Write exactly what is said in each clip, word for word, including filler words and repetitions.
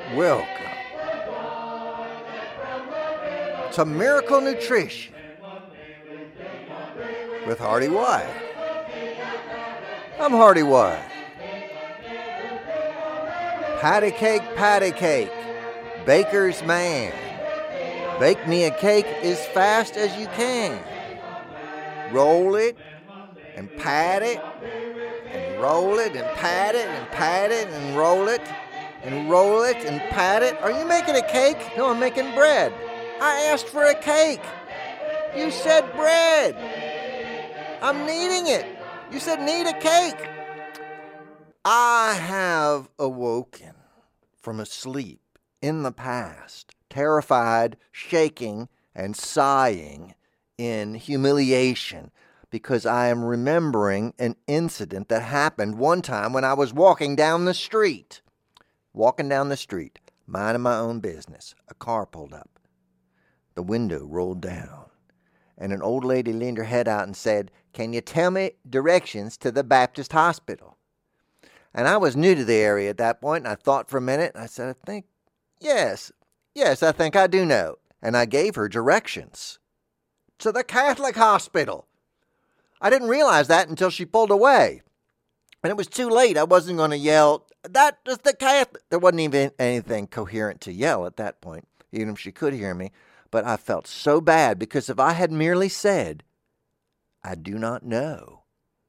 Welcome to Miracle Nutrition with Hardy White. I'm Hardy White. Patty cake, patty cake, baker's man. Bake me a cake as fast as you can. Roll it and pat it, and roll it and pat it, and pat it and roll it, and roll it and pat it. Are you making a cake? No, I'm making bread. I asked for a cake. You said bread. I'm kneading it. You said knead a cake. I have awoken from a sleep in the past, terrified, shaking, and sighing in humiliation because I am remembering an incident that happened one time when I was walking down the street. Walking down the street, minding my own business. A car pulled up. The window rolled down, and an old lady leaned her head out and said, "Can you tell me directions to the Baptist hospital?" And I was new to the area at that point, and I thought for a minute, and I said, I think, yes, yes, I think I do know. And I gave her directions to the Catholic hospital. I didn't realize that until she pulled away. And it was too late. I wasn't going to yell, "That is the Catholic." There wasn't even anything coherent to yell at that point, even if she could hear me. But I felt so bad because if I had merely said, "I do not know,"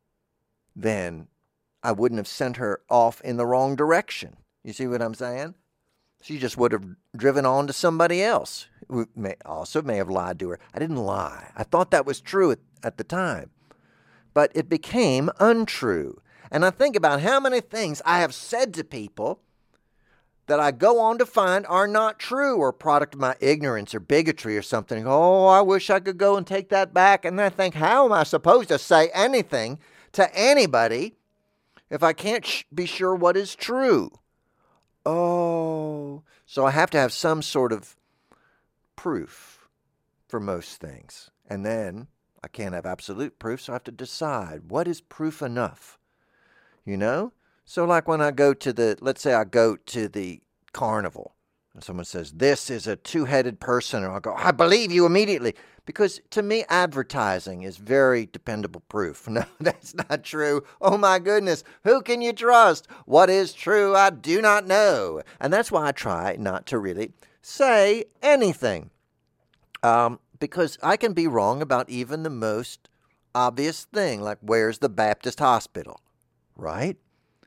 then I wouldn't have sent her off in the wrong direction. You see what I'm saying? She just would have driven on to somebody else who may also may have lied to her. I didn't lie. I thought that was true at, at the time. But it became untrue. And I think about how many things I have said to people that I go on to find are not true or a product of my ignorance or bigotry or something. Oh, I wish I could go and take that back. And I think, how am I supposed to say anything to anybody if I can't sh- be sure what is true? Oh, so I have to have some sort of proof for most things. And then I can't have absolute proof, so I have to decide what is proof enough. You know? So like when I go to the, let's say I go to the carnival, and someone says, "This is a two-headed person," and I'll go, "I believe you immediately." Because to me, advertising is very dependable proof. No, that's not true. Oh my goodness, who can you trust? What is true? I do not know. And that's why I try not to really say anything. Um, because I can be wrong about even the most obvious thing, like where's the Baptist hospital, right?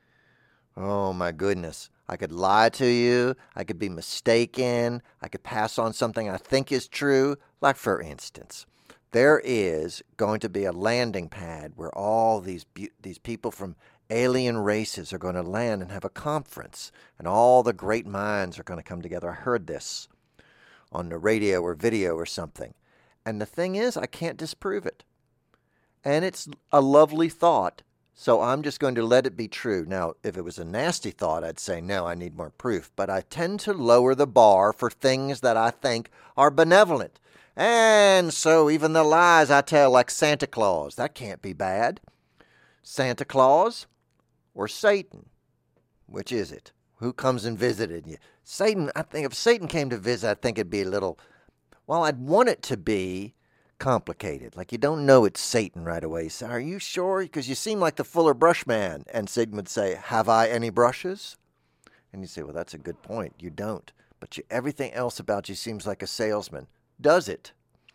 Oh my goodness. I could lie to you. I could be mistaken. I could pass on something I think is true. Like, for instance, there is going to be a landing pad where all these be- these people from alien races are going to land and have a conference, and all the great minds are going to come together. I heard this on the radio or video or something. And the thing is, I can't disprove it. And it's a lovely thought. So I'm just going to let it be true. Now, if it was a nasty thought, I'd say, no, I need more proof. But I tend to lower the bar for things that I think are benevolent. And so even the lies I tell, like Santa Claus, that can't be bad. Santa Claus or Satan? Which is it? Who comes and visited you? Satan, I think if Satan came to visit, I think it'd be a little, well, I'd want it to be complicated. Like you don't know it's Satan right away. So are you sure? Because you seem like the Fuller Brush Man. And Satan would say, "Have I any brushes?" And you say, well, that's a good point. You don't. But you, everything else about you seems like a salesman. Does it?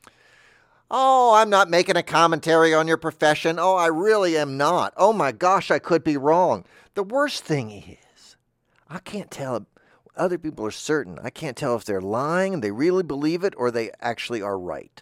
Oh, I'm not making a commentary on your profession. Oh, I really am not. Oh my gosh, I could be wrong. The worst thing is, I can't tell. Other people are certain. I can't tell if they're lying and they really believe it or they actually are right.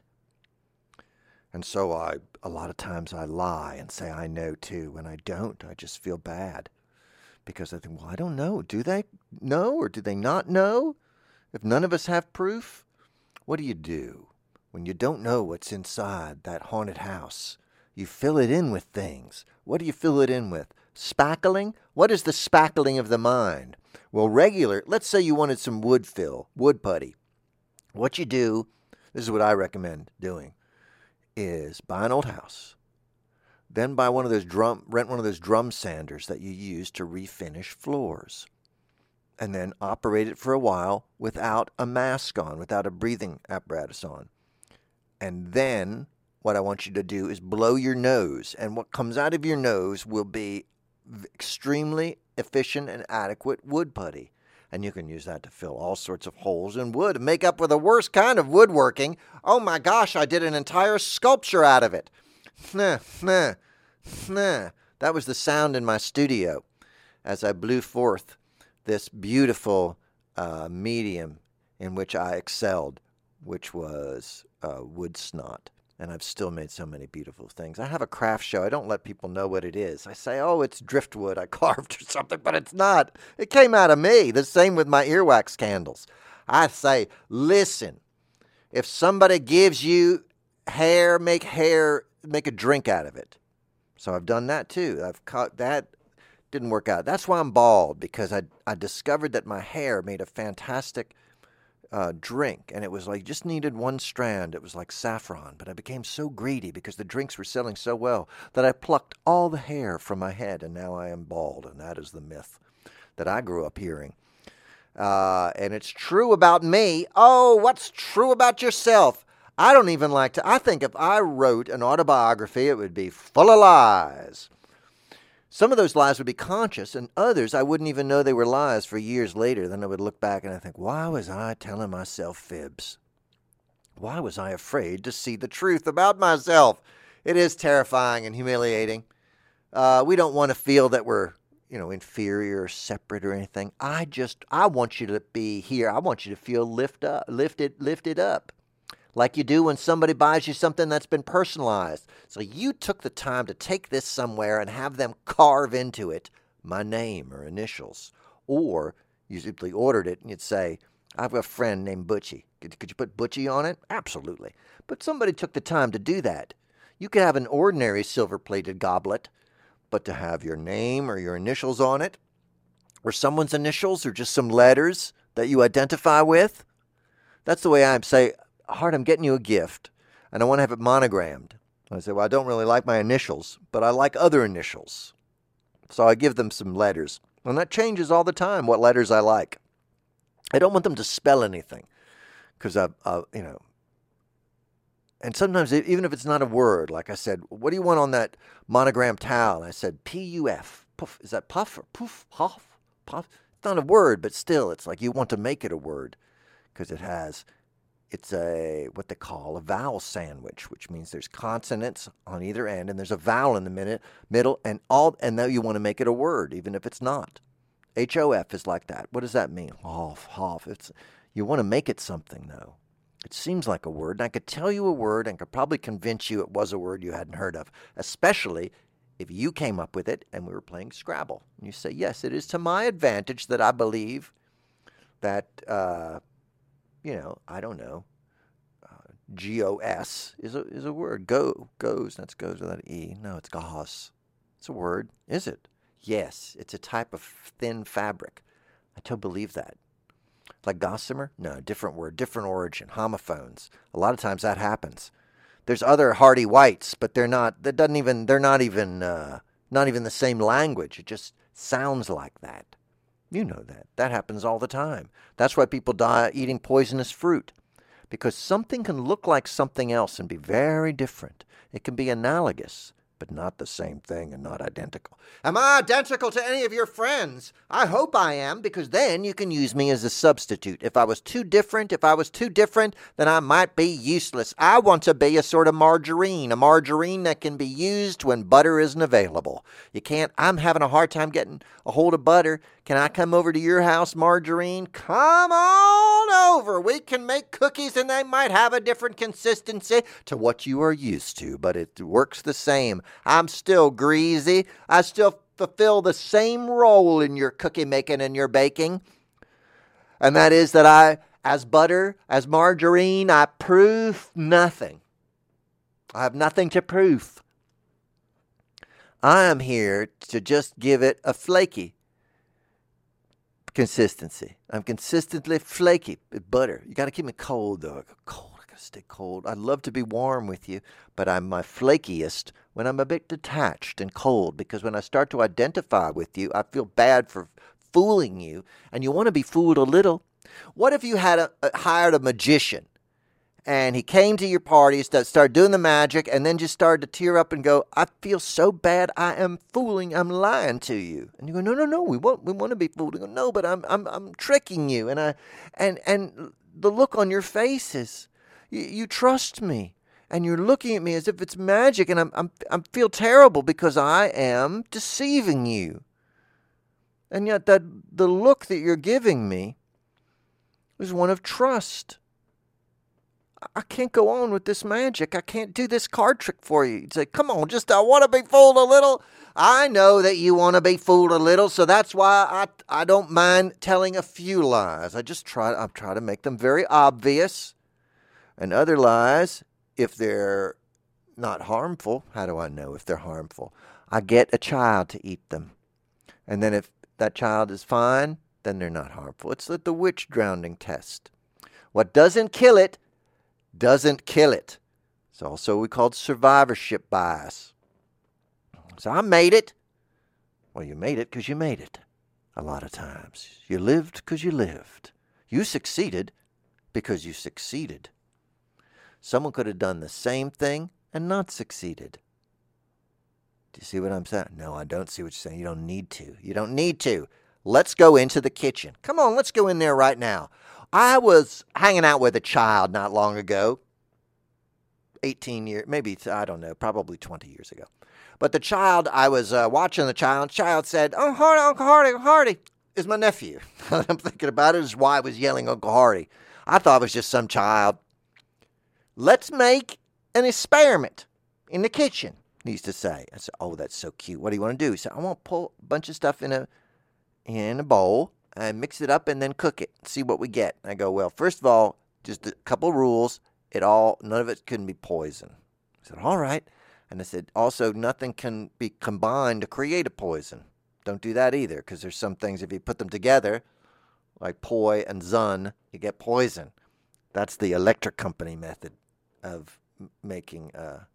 And so I, a lot of times I lie and say I know too. When I don't, I just feel bad. Because I think, well, I don't know. Do they know or do they not know? If none of us have proof, what do you do when you don't know what's inside that haunted house? You fill it in with things. What do you fill it in with? Spackling? What is the spackling of the mind? Well, regular, let's say you wanted some wood fill, wood putty. What you do, this is what I recommend doing, is buy an old house. Then buy one of those drum, rent one of those drum sanders that you use to refinish floors. and then operate it for a while without a mask on, without a breathing apparatus on. And then what I want you to do is blow your nose, and what comes out of your nose will be extremely efficient and adequate wood putty. And you can use that to fill all sorts of holes in wood and make up for the worst kind of woodworking. Oh my gosh, I did an entire sculpture out of it. Nah, nah, nah. That was the sound in my studio as I blew forth this beautiful uh, medium in which I excelled, which was uh, wood snot. And I've still made so many beautiful things. I have a craft show. I don't let people know what it is. I say, oh, it's driftwood I carved or something, but it's not. It came out of me. The same with my earwax candles. I say, listen, if somebody gives you hair, make hair, make a drink out of it. So I've done that too. I've caught that. Didn't work out. That's why I'm bald, because I, I discovered that my hair made a fantastic Uh, drink, and it was like just needed one strand. It was like saffron, but I became so greedy because the drinks were selling so well that I plucked all the hair from my head, and now I am bald, and that is the myth that I grew up hearing. Uh, and it's true about me. Oh, what's true about yourself? I don't even like to. I think if I wrote an autobiography, it would be full of lies. Some of those lies would be conscious, and others I wouldn't even know they were lies for years later. Then I would look back and I think, why was I telling myself fibs? Why was I afraid to see the truth about myself? It is terrifying and humiliating. Uh, we don't want to feel that we're, you know, inferior or separate or anything. I just, I want you to be here. I want you to feel lift up, lifted, lifted up. Like you do when somebody buys you something that's been personalized. So you took the time to take this somewhere and have them carve into it my name or initials. Or you simply ordered it and you'd say, I have a friend named Butchie. Could, could you put Butchie on it? Absolutely. But somebody took the time to do that. You could have an ordinary silver-plated goblet, but to have your name or your initials on it, or someone's initials or just some letters that you identify with, that's the way I say, Hart, I'm getting you a gift, and I want to have it monogrammed. I say, well, I don't really like my initials, but I like other initials. So I give them some letters, and that changes all the time what letters I like. I don't want them to spell anything, because I, I, you know, and sometimes even if it's not a word, like I said, what do you want on that monogram towel? And I said, P U F, puff. Is that puff or poof, puff, puff? It's not a word, but still, it's like you want to make it a word, because it has... It's a what they call a vowel sandwich, which means there's consonants on either end and there's a vowel in the minute, middle, and all. And now you want to make it a word, even if it's not. H O F is like that. What does that mean? Hoff, hoff. It's you want to make it something though. It seems like a word, and I could tell you a word and could probably convince you it was a word you hadn't heard of, especially if you came up with it and we were playing Scrabble. And you say, yes, it is to my advantage that I believe that. Uh, You know, I don't know. Uh, G O S is a is a word. Go goes. That's goes without an E. No, it's gauze. It's a word. Is it? Yes, it's a type of thin fabric. I don't believe that. Like gossamer? No, different word, different origin. Homophones. A lot of times that happens. There's other hardy whites, but they're not. That doesn't even. They're not even. Uh, not even the same language. It just sounds like that. You know that. That happens all the time. That's why people die eating poisonous fruit. Because something can look like something else and be very different. It can be analogous, but not the same thing and not identical. Am I identical to any of your friends? I hope I am, because then you can use me as a substitute. If I was too different, if I was too different, then I might be useless. I want to be a sort of margarine, a margarine that can be used when butter isn't available. You can't, I'm having a hard time getting a hold of butter. Can I come over to your house, Margarine? Come on over. We can make cookies and they might have a different consistency to what you are used to, but it works the same. I'm still greasy. I still fulfill the same role in your cookie making and your baking. And that is that I, as butter, as margarine, I prove nothing. I have nothing to prove. I am here to just give it a flaky consistency. I'm consistently flaky with butter. You got to keep me cold, though. I go cold. I got to stay cold. I'd love to be warm with you, but I'm my flakiest when I'm a bit detached and cold, because when I start to identify with you, I feel bad for fooling you and you want to be fooled a little? What if you had a, a, hired a magician and he came to your party, started doing the magic, and then just started to tear up and go, I feel so bad, I am fooling, I'm lying to you. And you go, no, no, no, we want we want to be fooled. You go, no, but I'm I'm I'm tricking you. And I and and the look on your face is, you, you trust me. And you're looking at me as if it's magic, and I'm I'm I feel terrible because I am deceiving you. And yet that the look that you're giving me is one of trust. I can't go on with this magic. I can't do this card trick for you. You'd say, come on, just I want to be fooled a little. I know that you want to be fooled a little, so that's why I I don't mind telling a few lies. I just try I try to make them very obvious. And other lies, if they're not harmful, how do I know if they're harmful? I get a child to eat them. And then if that child is fine, then they're not harmful. It's like the witch drowning test. What doesn't kill it doesn't kill it. It's also we called survivorship bias. So I made it. Well, you made it because you made it. A lot of times. You lived because you lived. You succeeded because you succeeded. Someone could have done the same thing and not succeeded. Do you see what I'm saying? No, I don't see what you're saying. You don't need to. You don't need to. Let's go into the kitchen. Come on, let's go in there right now. I was hanging out with a child not long ago. eighteen years, maybe, I don't know, probably twenty years ago. But the child, I was uh, watching the child. The child said, oh, Hardy, Uncle Hardy, Uncle Hardy is my nephew. I'm thinking about it. Is why I was yelling Uncle Hardy. I thought it was just some child. Let's make an experiment in the kitchen, he used to say. I said, oh, that's so cute. What do you want to do? He said, I want to pull a bunch of stuff in a in a bowl and mix it up and then cook it, see what we get. And I go, well, first of all, just a couple rules. It all, none of it can be poison. I said, all right. And I said, also, nothing can be combined to create a poison. Don't do that either, because there's some things, if you put them together, like poi and zun, you get poison. That's the electric company method of making. Uh...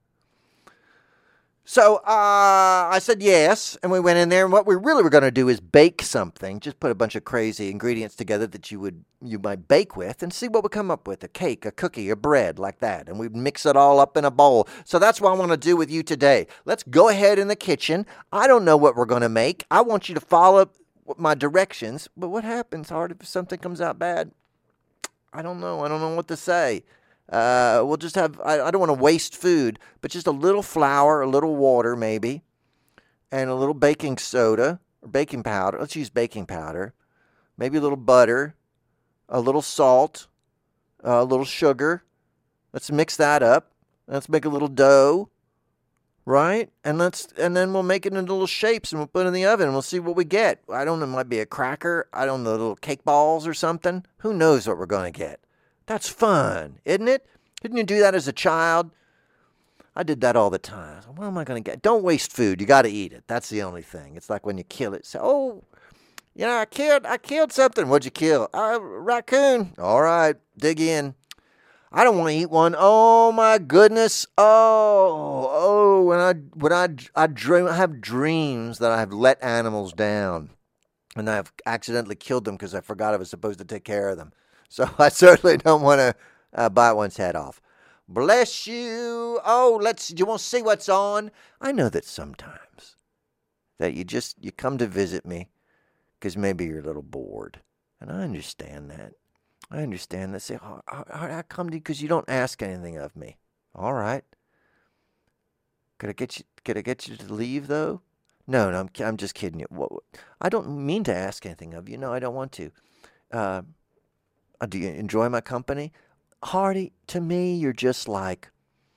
So uh, I said yes, and we went in there, and what we really were going to do is bake something. Just put a bunch of crazy ingredients together that you would you might bake with, and see what we come up with, a cake, a cookie, a bread, like that. And we'd mix it all up in a bowl. So that's what I want to do with you today. Let's go ahead in the kitchen. I don't know what we're going to make. I want you to follow my directions. But what happens, Hard, if something comes out bad? I don't know. I don't know what to say. Uh, we'll just have, I, I don't want to waste food, but just a little flour, a little water maybe, and a little baking soda or baking powder. Let's use baking powder. Maybe a little butter, a little salt, a little sugar. Let's mix that up. Let's make a little dough, right? And let's, and then we'll make it into little shapes and we'll put it in the oven and we'll see what we get. I don't know, it might be a cracker. I don't know, little cake balls or something. Who knows what we're going to get? That's fun, isn't it? Didn't you do that as a child? I did that all the time. What am I going to get? Don't waste food. You got to eat it. That's the only thing. It's like when you kill it. Say, oh, you know, I killed, I killed something. What'd you kill? A raccoon. All right, dig in. I don't want to eat one. Oh my goodness. Oh, oh. When I when I I dream, I have dreams that I have let animals down, and I have accidentally killed them because I forgot I was supposed to take care of them. So I certainly don't want to uh, bite one's head off. Bless you. Oh, let's. You want to see what's on? I know that sometimes that you just you come to visit me because maybe you're a little bored, and I understand that. I understand that. Say, oh, I, I come to you because you don't ask anything of me. All right. Could I get you? Could I get you to leave though? No, no. I'm I'm just kidding you. I don't mean to ask anything of you. No, I don't want to. Uh, Do you enjoy my company? Hardy, to me, you're just like,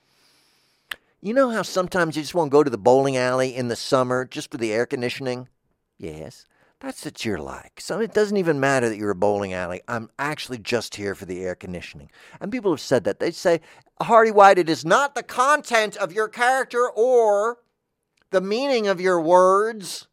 you know how sometimes you just want to go to the bowling alley in the summer just for the air conditioning? Yes, that's what you're like. So it doesn't even matter that you're a bowling alley. I'm actually just here for the air conditioning. And people have said that. They say, Hardy White, it is not the content of your character or the meaning of your words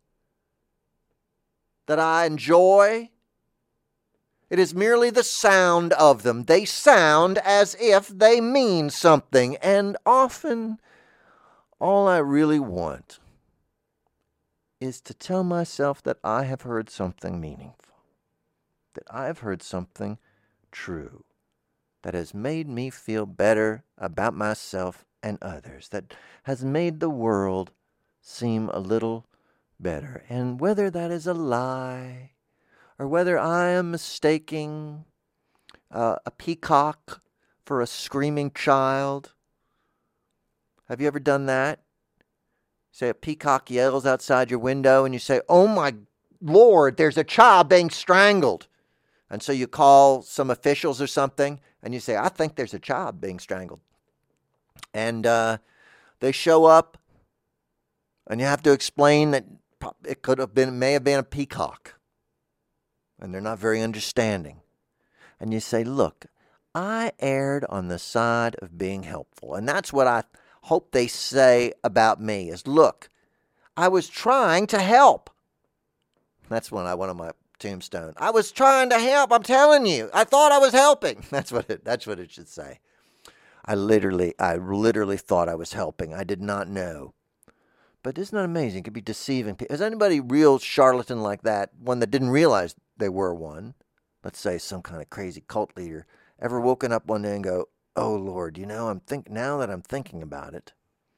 that I enjoy. It is merely the sound of them. They sound as if they mean something. And often, all I really want is to tell myself that I have heard something meaningful, that I have heard something true, that has made me feel better about myself and others, that has made the world seem a little better. And whether that is a lie, or whether I am mistaking uh, a peacock for a screaming child. Have you ever done that? Say a peacock yells outside your window and you say, "Oh my Lord, there's a child being strangled." And so you call some officials or something and you say, "I think there's a child being strangled." And uh, they show up and you have to explain that it could have been, may have been a peacock. And they're not very understanding. And you say, "Look, I erred on the side of being helpful." And that's what I hope they say about me is, "Look, I was trying to help." That's when I went on my tombstone. "I was trying to help. I'm telling you. I thought I was helping." That's what it, that's what it should say. I literally, I literally thought I was helping. I did not know. But isn't that amazing? It could be deceiving people. Is anybody real charlatan like that, one that didn't realize they were one, let's say some kind of crazy cult leader, ever woken up one day and go, "Oh Lord, you know, I'm think now that I'm thinking about it,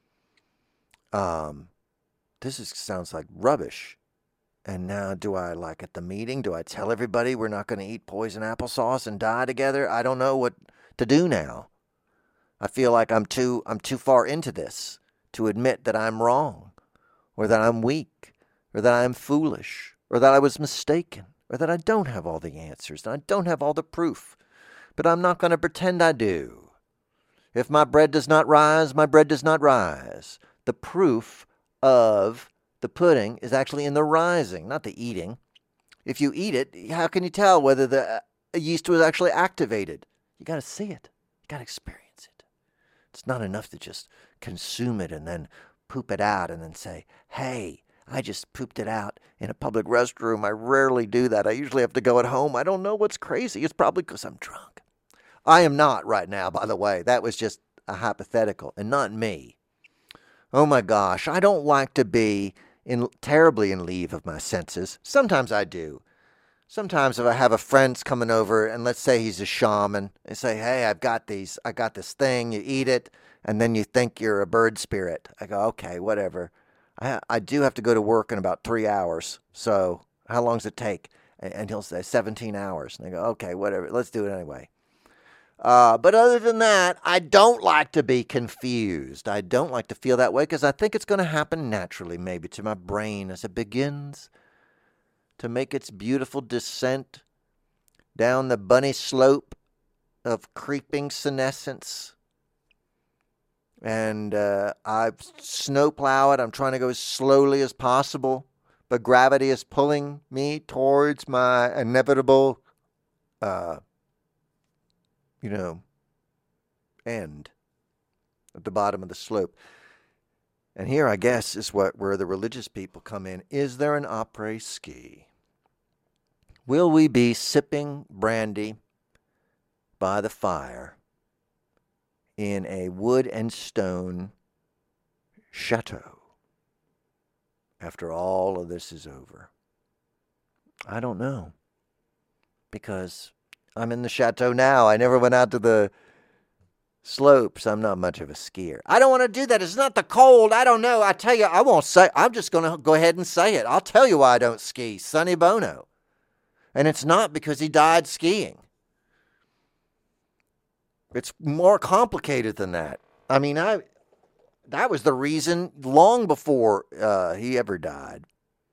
um, this is, sounds like rubbish. And now do I, like at the meeting, do I tell everybody we're not going to eat poison applesauce and die together? I don't know what to do now. I feel like I'm too I'm too far into this to admit that I'm wrong, or that I'm weak, or that I'm foolish, or that I was mistaken, or that I don't have all the answers, and I don't have all the proof. But I'm not going to pretend I do. If my bread does not rise, my bread does not rise. The proof of the pudding is actually in the rising, not the eating. If you eat it, how can you tell whether the yeast was actually activated? You got to see it. You got to experience it. It's not enough to just consume it and then poop it out and then say, "Hey, I just pooped it out in a public restroom. I rarely do that. I usually have to go at home. I don't know what's crazy. It's probably because I'm drunk." I am not right now, by the way. That was just a hypothetical and not me. Oh my gosh, I don't like to be in terribly in leave of my senses. Sometimes I do. Sometimes if I have a friend's coming over and let's say he's a shaman and say, "Hey, I've got these, I got this thing," you eat it and then you think you're a bird spirit. I go, "Okay, whatever. I, I do have to go to work in about three hours. So how long does it take?" And, and he'll say seventeen hours. And I go, "Okay, whatever. Let's do it anyway." Uh, but other than that, I don't like to be confused. I don't like to feel that way because I think it's going to happen naturally, maybe to my brain as it begins to make its beautiful descent down the bunny slope of creeping senescence. And uh, I snowplow it. I'm trying to go as slowly as possible, but gravity is pulling me towards my inevitable uh you know, end at the bottom of the slope. And here, I guess, is what where the religious people come in. Is there an après-ski? Will we be sipping brandy by the fire in a wood and stone chateau after all of this is over? I don't know, because I'm in the chateau now. I never went out to the slopes. I'm not much of a skier. I don't want to do that. It's not the cold. I don't know. I tell you, I won't say. I'm just going to go ahead and say it. I'll tell you why I don't ski. Sonny Bono. And it's not because he died skiing. It's more complicated than that. I mean, I that was the reason long before uh, he ever died.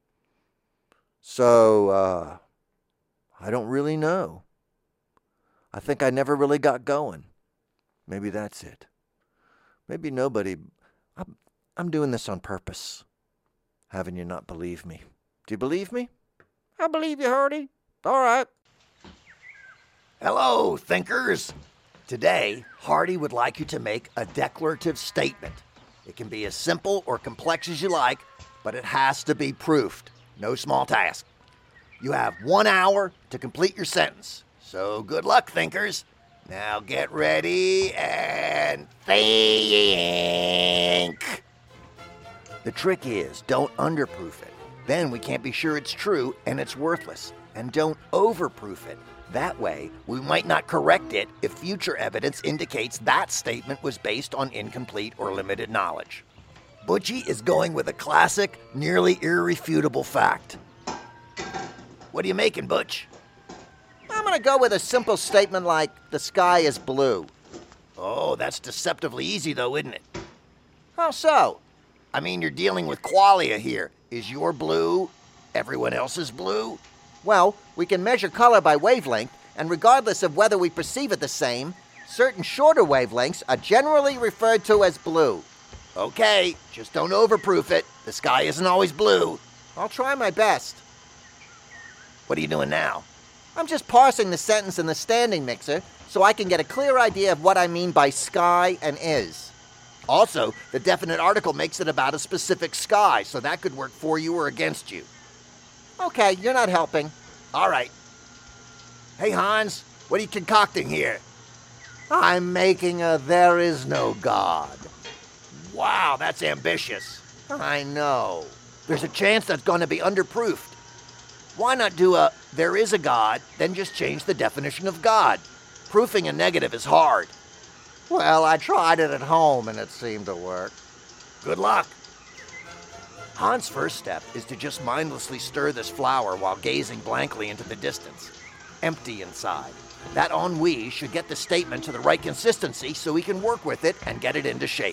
So, uh, I don't really know. I think I never really got going. Maybe that's it. Maybe nobody... I'm, I'm doing this on purpose. Having you not believe me. Do you believe me? I believe you, Hardy. All right. Hello, thinkers. Today, Hardy would like you to make a declarative statement. It can be as simple or complex as you like, but it has to be proofed. No small task. You have one hour to complete your sentence. So good luck, thinkers. Now get ready and think. The trick is, don't underproof it. Then we can't be sure it's true and it's worthless. And don't overproof it. That way, we might not correct it if future evidence indicates that statement was based on incomplete or limited knowledge. Butchie is going with a classic, nearly irrefutable fact. What are you making, Butch? I'm going to go with a simple statement like, the sky is blue. Oh, that's deceptively easy though, isn't it? How so? I mean, you're dealing with qualia here. Is your blue everyone else's blue? Well, we can measure color by wavelength, and regardless of whether we perceive it the same, certain shorter wavelengths are generally referred to as blue. Okay, just don't overproof it. The sky isn't always blue. I'll try my best. What are you doing now? I'm just parsing the sentence in the standing mixer so I can get a clear idea of what I mean by sky and is. Also, the definite article makes it about a specific sky, so that could work for you or against you. Okay, you're not helping. All right. Hey, Hans, what are you concocting here? I'm making a there is no God. Wow, that's ambitious. I know. There's a chance that's going to be underproofed. Why not do a there is a God, then just change the definition of God? Proofing a negative is hard. Well, I tried it at home and it seemed to work. Good luck. Hans' first step is to just mindlessly stir this flour while gazing blankly into the distance. Empty inside. That ennui should get the statement to the right consistency so he can work with it and get it into shape.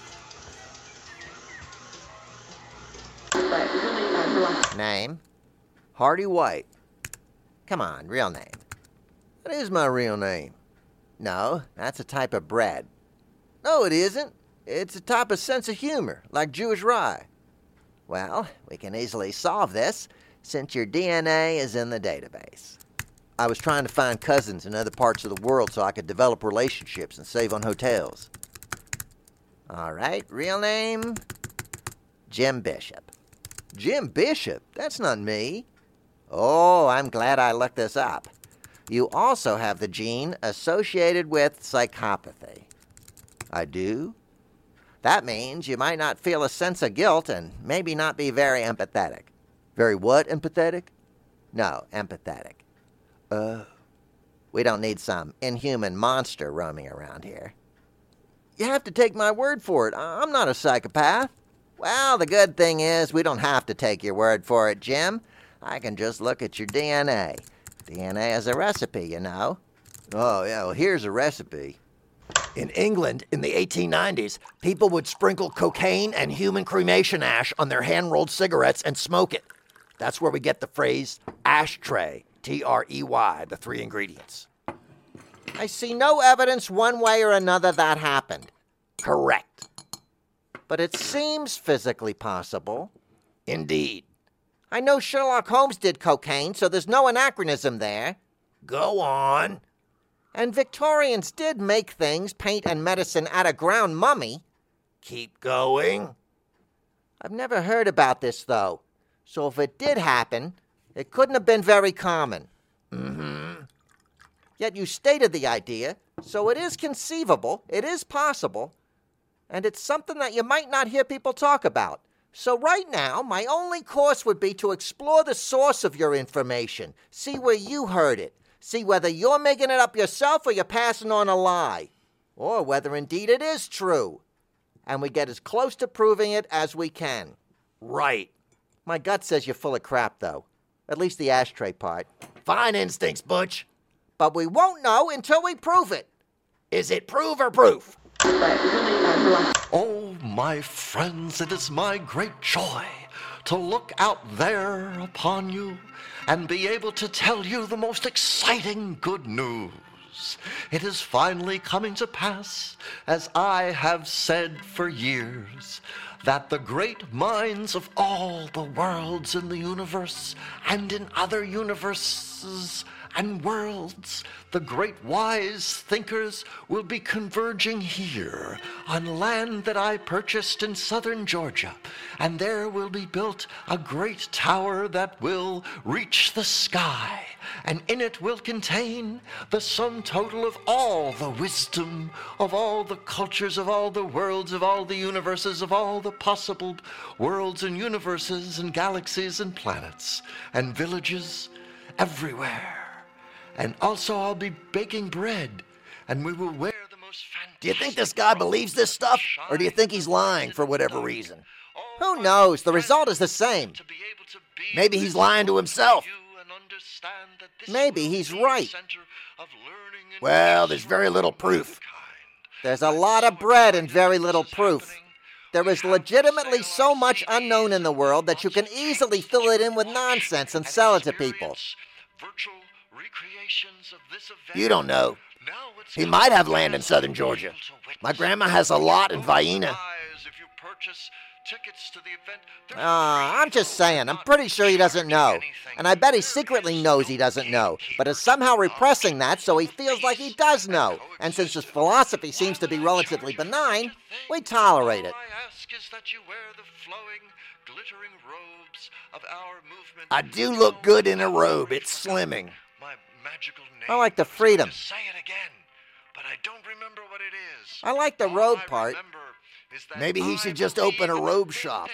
Name? Hardy White. Come on, real name. That is my real name. No, that's a type of bread. No, it isn't. It's a type of sense of humor, like Jewish rye. Well, we can easily solve this, since your D N A is in the database. I was trying to find cousins in other parts of the world so I could develop relationships and save on hotels. All right, real name? Jim Bishop. Jim Bishop? That's not me. Oh, I'm glad I looked this up. You also have the gene associated with psychopathy. I do? That means you might not feel a sense of guilt and maybe not be very empathetic. Very what, empathetic? No, empathetic. Uh, we don't need some inhuman monster roaming around here. You have to take my word for it. I'm not a psychopath. Well, the good thing is we don't have to take your word for it, Jim. I can just look at your D N A. D N A is a recipe, you know. Oh, yeah, well, here's a recipe. In England, in the eighteen nineties, people would sprinkle cocaine and human cremation ash on their hand-rolled cigarettes and smoke it. That's where we get the phrase ashtray, T R E Y, the three ingredients. I see no evidence one way or another that happened. Correct. But it seems physically possible. Indeed. I know Sherlock Holmes did cocaine, so there's no anachronism there. Go on. And Victorians did make things, paint and medicine, out of ground mummy. Keep going. I've never heard about this, though. So if it did happen, it couldn't have been very common. Mm-hmm. Yet you stated the idea, so it is conceivable, it is possible, and it's something that you might not hear people talk about. So right now, my only course would be to explore the source of your information, see where you heard it, see whether you're making it up yourself or you're passing on a lie, or whether indeed it is true. And we get as close to proving it as we can. Right. My gut says you're full of crap, though. At least the ashtray part. Fine instincts, Butch. But we won't know until we prove it. Is it prove or proof? Oh, my friends, it is my great joy to look out there upon you and be able to tell you the most exciting good news. It is finally coming to pass, as I have said for years, that the great minds of all the worlds in the universe and in other universes and worlds, the great wise thinkers will be converging here on land that I purchased in southern Georgia, and there will be built a great tower that will reach the sky and in it will contain the sum total of all the wisdom, of all the cultures, of all the worlds, of all the universes, of all the possible worlds and universes and galaxies and planets and villages everywhere. And also I'll be baking bread, and we will wear the most fantastic... Do you think this guy believes this stuff, or do you think he's lying for whatever reason? Who knows? The result is the same. Maybe he's lying to himself. Maybe he's right. Well, there's very little proof. There's a lot of bread and very little proof. There is legitimately so much unknown in the world that you can easily fill it in with nonsense and sell it to people. You don't know. He might have land in southern Georgia. My grandma has a lot in Vienna. Uh, I'm just saying, I'm pretty sure he doesn't know. And I bet he secretly knows he doesn't know, but is somehow repressing that so he feels like he does know. And since his philosophy seems to be relatively benign, we tolerate it. I do look good in a robe. It's slimming. I like the freedom. Say it again, but I don't remember what it is. I like the robe part. Maybe he should just open a robe shop.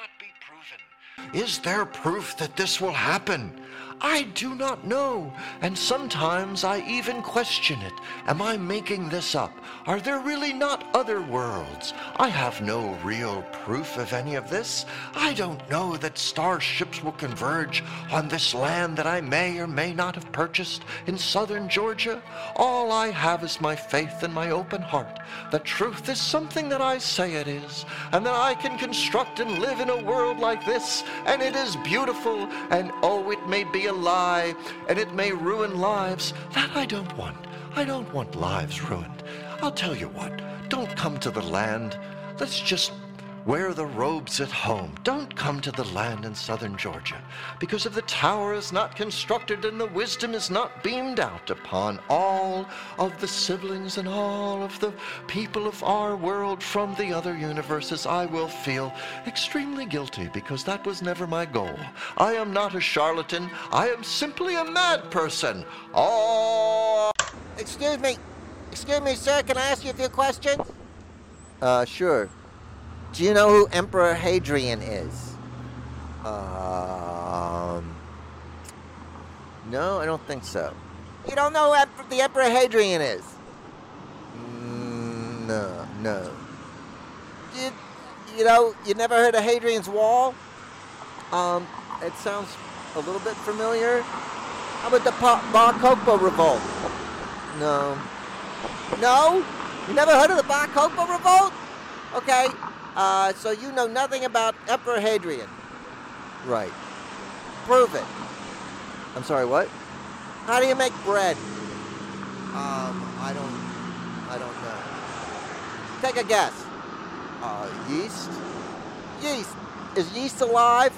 Is there proof that this will happen? I do not know, and sometimes I even question it. Am I making this up? Are there really not other worlds? I have no real proof of any of this. I don't know that starships will converge on this land that I may or may not have purchased in southern Georgia. All I have is my faith and my open heart. The truth is something that I say it is, and that I can construct and live in a world like this, and it is beautiful, and oh, it may be a lie, and it may ruin lives. That I don't want. I don't want lives ruined. I'll tell you what, don't come to the land. Let's just wear the robes at home. Don't come to the land in southern Georgia, because if the tower is not constructed and the wisdom is not beamed out upon all of the siblings and all of the people of our world from the other universes, I will feel extremely guilty, because that was never my goal. I am not a charlatan. I am simply a mad person. Oh! Excuse me. Excuse me, sir. Can I ask you a few questions? Uh, sure. Do you know who Emperor Hadrian is? Um... No, I don't think so. You don't know who Em- the Emperor Hadrian is? Mm, no, no. You, you know, you never heard of Hadrian's Wall? Um, it sounds a little bit familiar. How about the pa- Bar Kokhba Revolt? No. No? You never heard of the Bar Kokhba Revolt? Okay. Uh, so you know nothing about Emperor Hadrian. Right. Prove it. I'm sorry, what? How do you make bread? Um, I don't, I don't know. Take a guess. Uh, yeast? Yeast. Is yeast alive?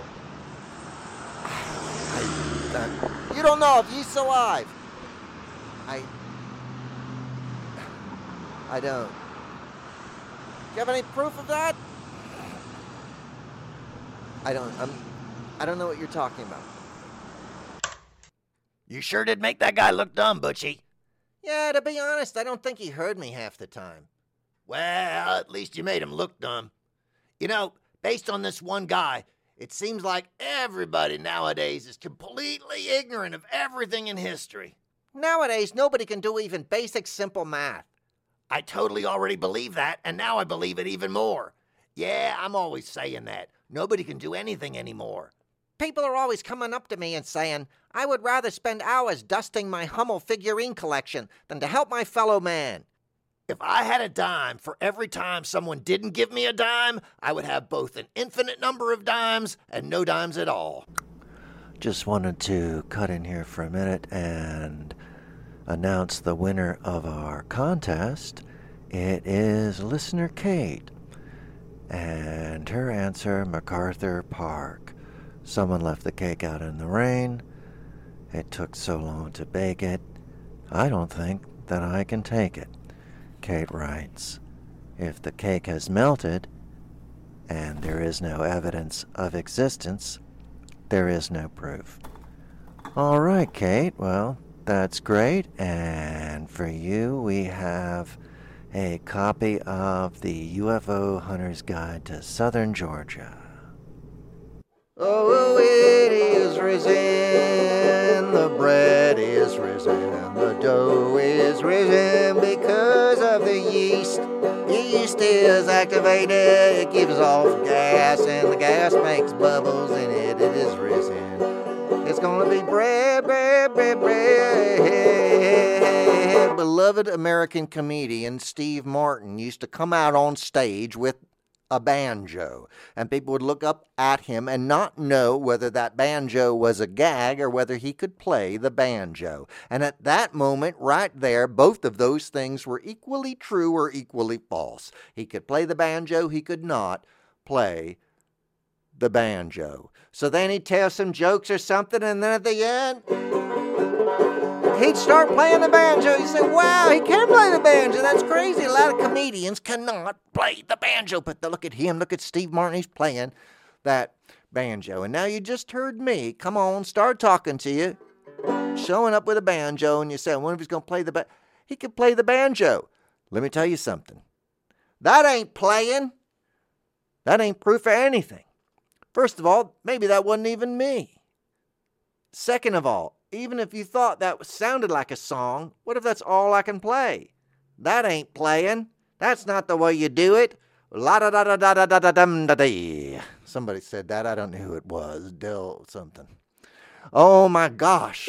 I, uh, you don't know if yeast's alive. I, I don't. Do you have any proof of that? I don't, I'm, I don't know what you're talking about. You sure did make that guy look dumb, Butchie. Yeah, to be honest, I don't think he heard me half the time. Well, at least you made him look dumb. You know, based on this one guy, it seems like everybody nowadays is completely ignorant of everything in history. Nowadays, nobody can do even basic simple math. I totally already believe that, and now I believe it even more. Yeah, I'm always saying that. Nobody can do anything anymore. People are always coming up to me and saying, I would rather spend hours dusting my Hummel figurine collection than to help my fellow man. If I had a dime for every time someone didn't give me a dime, I would have both an infinite number of dimes and no dimes at all. Just wanted to cut in here for a minute and announce the winner of our contest. It is listener Kate, and her answer, MacArthur Park. Someone left the cake out in the rain. It took so long to bake it, I don't think that I can take it. Kate writes, if the cake has melted, and there is no evidence of existence, there is no proof. All right, Kate. Well, that's great. And for you, we have a copy of the U F O Hunter's Guide to Southern Georgia. Oh, it is risen, the bread is risen, the dough is risen because of the yeast. Yeast is activated, it gives off gas, and the gas makes bubbles in it. It is risen. It's gonna be bread, bread, bread, bread. Beloved American comedian Steve Martin used to come out on stage with a banjo, and people would look up at him and not know whether that banjo was a gag or whether he could play the banjo. And at that moment, right there, both of those things were equally true or equally false. He could play the banjo, he could not play the banjo. So then he'd tell some jokes or something, and then at the end, he'd start playing the banjo. He'd say, wow, he can play the banjo. That's crazy. A lot of comedians cannot play the banjo. But look at him. Look at Steve Martin. He's playing that banjo. And now you just heard me. Come on, start talking to you. Showing up with a banjo, and you say, I wonder if he's going to play the banjo. He could play the banjo. Let me tell you something. That ain't playing. That ain't proof of anything. First of all, maybe that wasn't even me. Second of all, even if you thought that sounded like a song, what if that's all I can play? That ain't playing. That's not the way you do it. La da da da da da da da dum da dee. Somebody said that. I don't know who it was. Dill something. Oh my gosh.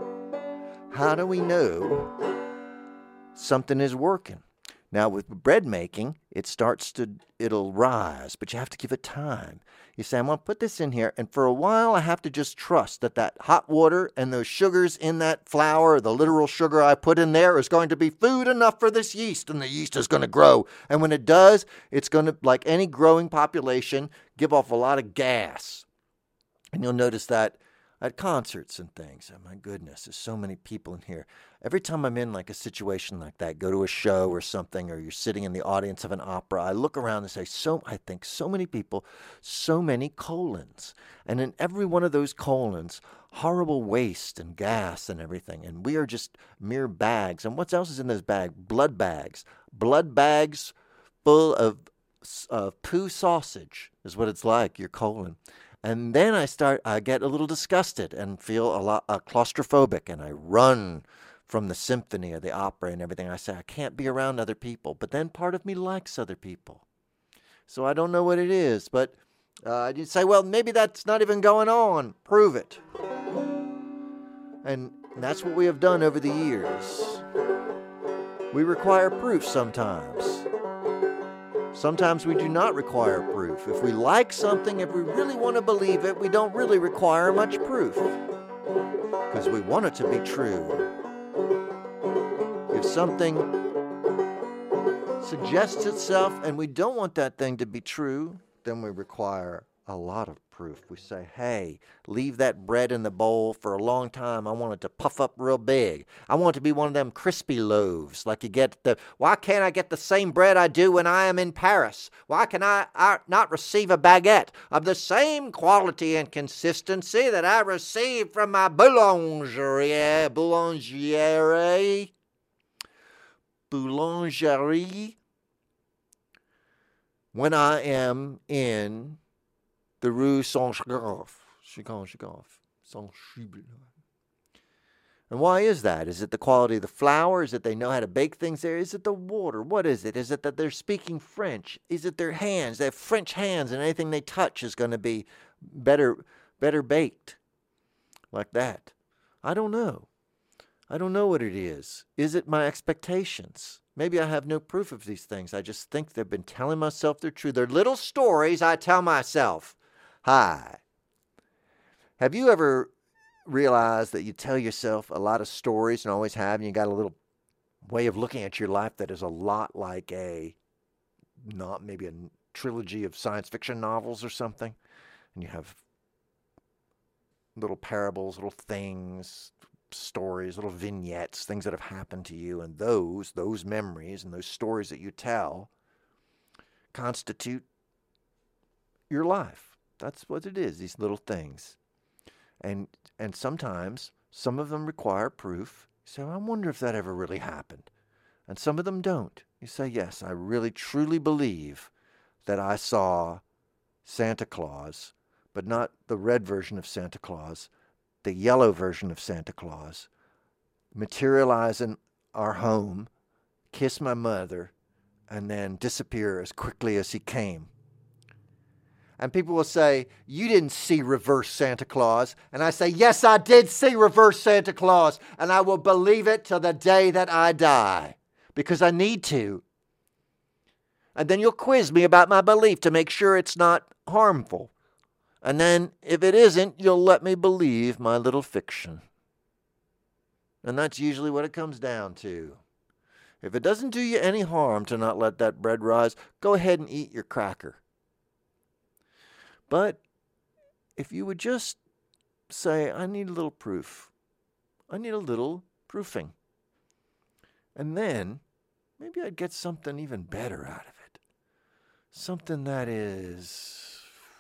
How do we know something is working? Now with bread making, it starts to, it'll rise, but you have to give it time. You say, I'm going to put this in here, and for a while I have to just trust that that hot water and those sugars in that flour, the literal sugar I put in there, is going to be food enough for this yeast, and the yeast is going to grow. And when it does, it's going to, like any growing population, give off a lot of gas. And you'll notice that at concerts and things. Oh my goodness, there's so many people in here. Every time I'm in like a situation like that, go to a show or something, or you're sitting in the audience of an opera, I look around and say, so I think so many people, so many colons. And in every one of those colons, horrible waste and gas and everything. And we are just mere bags. And what else is in this bag? Blood bags. Blood bags full of uh, poo sausage is what it's like, your colon. And then I start, I get a little disgusted and feel a lot uh, claustrophobic, and I run from the symphony or the opera and everything. I say, I can't be around other people. But then part of me likes other people. So I don't know what it is. But uh, you say, well, maybe that's not even going on. Prove it. And that's what we have done over the years. We require proof sometimes. Sometimes we do not require proof. If we like something, if we really want to believe it, we don't really require much proof. Because we want it to be true. If something suggests itself and we don't want that thing to be true, then we require a lot of proof. We say, hey, leave that bread in the bowl for a long time. I want it to puff up real big. I want it to be one of them crispy loaves like you get the, why can't I get the same bread I do when I am in Paris? Why can I, I not receive a baguette of the same quality and consistency that I receive from my boulangerie, boulangerie, boulangerie when I am in the Rue Saint-Chagaf. And why is that? Is it the quality of the flour? Is it they know how to bake things there? Is it the water? What is it? Is it that they're speaking French? Is it their hands? They have French hands, and anything they touch is going to be better, better baked. Like that. I don't know. I don't know what it is. Is it my expectations? Maybe I have no proof of these things. I just think they've been telling myself they're true. They're little stories I tell myself. Hi. Have you ever realized that you tell yourself a lot of stories and always have, and you got a little way of looking at your life that is a lot like a, not maybe a trilogy of science fiction novels or something, and you have little parables, little things, stories, little vignettes, things that have happened to you, and those, those memories and those stories that you tell constitute your life. That's what it is, these little things. And and sometimes some of them require proof. So I wonder if that ever really happened. And some of them don't. You say, yes, I really truly believe that I saw Santa Claus, but not the red version of Santa Claus, the yellow version of Santa Claus, materialize in our home, kiss my mother, and then disappear as quickly as he came. And people will say, you didn't see reverse Santa Claus. And I say, yes, I did see reverse Santa Claus. And I will believe it till the day that I die. Because I need to. And then you'll quiz me about my belief to make sure it's not harmful. And then, if it isn't, you'll let me believe my little fiction. And that's usually what it comes down to. If it doesn't do you any harm to not let that bread rise, go ahead and eat your cracker. But if you would just say, I need a little proof. I need a little proofing. And then maybe I'd get something even better out of it. Something that is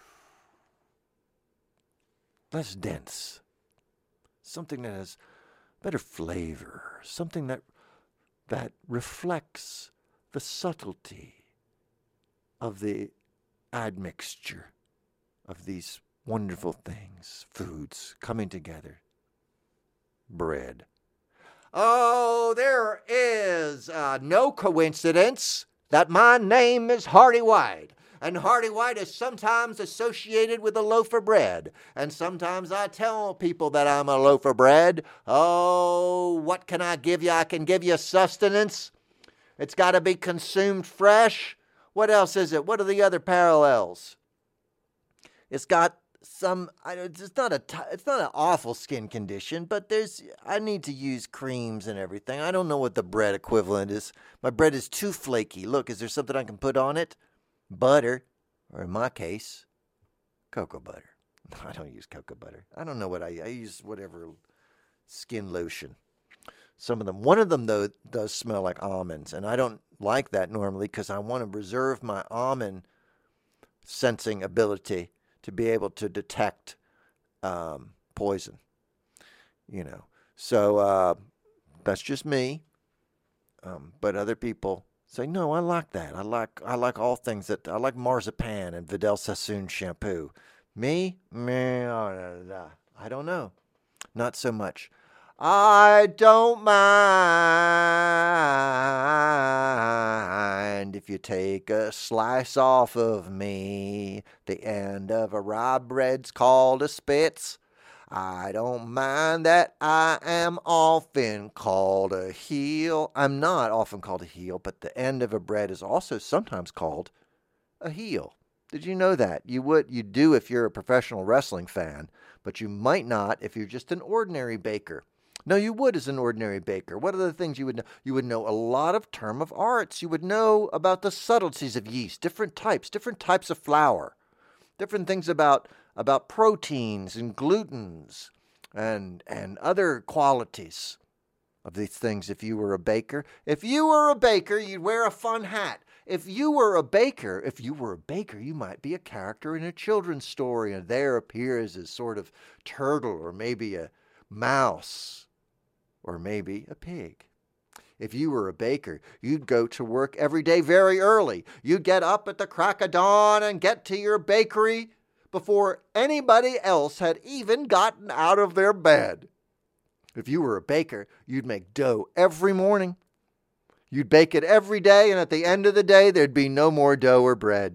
less dense. Something that has better flavor. Something that that reflects the subtlety of the admixture of these wonderful things, foods coming together. Bread. Oh, there is uh, no coincidence that my name is Hardy White. And Hardy White is sometimes associated with a loaf of bread. And sometimes I tell people that I'm a loaf of bread. Oh, what can I give you? I can give you sustenance. It's got to be consumed fresh. What else is it? What are the other parallels? It's got some, it's not a, it's not an awful skin condition, but there's, I need to use creams and everything. I don't know what the bread equivalent is. My bread is too flaky. Look, is there something I can put on it? Butter, or in my case, cocoa butter. I don't use cocoa butter. I don't know what I, I use whatever skin lotion. Some of them, one of them though does smell like almonds, and I don't like that normally because I want to reserve my almond sensing ability to be able to detect um, poison, you know. So uh, that's just me. Um, but other people say, no, I like that. I like I like all things that I like marzipan and Vidal Sassoon shampoo. Me, me, I don't know, not so much. I don't mind if you take a slice off of me. The end of a rye bread's called a spitz. I don't mind that I am often called a heel. I'm not often called a heel, but the end of a bread is also sometimes called a heel. Did you know that? You would, you do if you're a professional wrestling fan, but you might not if you're just an ordinary baker. No, you would as an ordinary baker. What are the things you would know? You would know a lot of term of arts. You would know about the subtleties of yeast, different types, different types of flour, different things about about proteins and glutens and and other qualities of these things if you were a baker. If you were a baker, you'd wear a fun hat. If you were a baker, if you were a baker, you might be a character in a children's story, and there appears as sort of turtle or maybe a mouse. Or maybe a pig. If you were a baker, you'd go to work every day very early. You'd get up at the crack of dawn and get to your bakery before anybody else had even gotten out of their bed. If you were a baker, you'd make dough every morning. You'd bake it every day, and at the end of the day, there'd be no more dough or bread.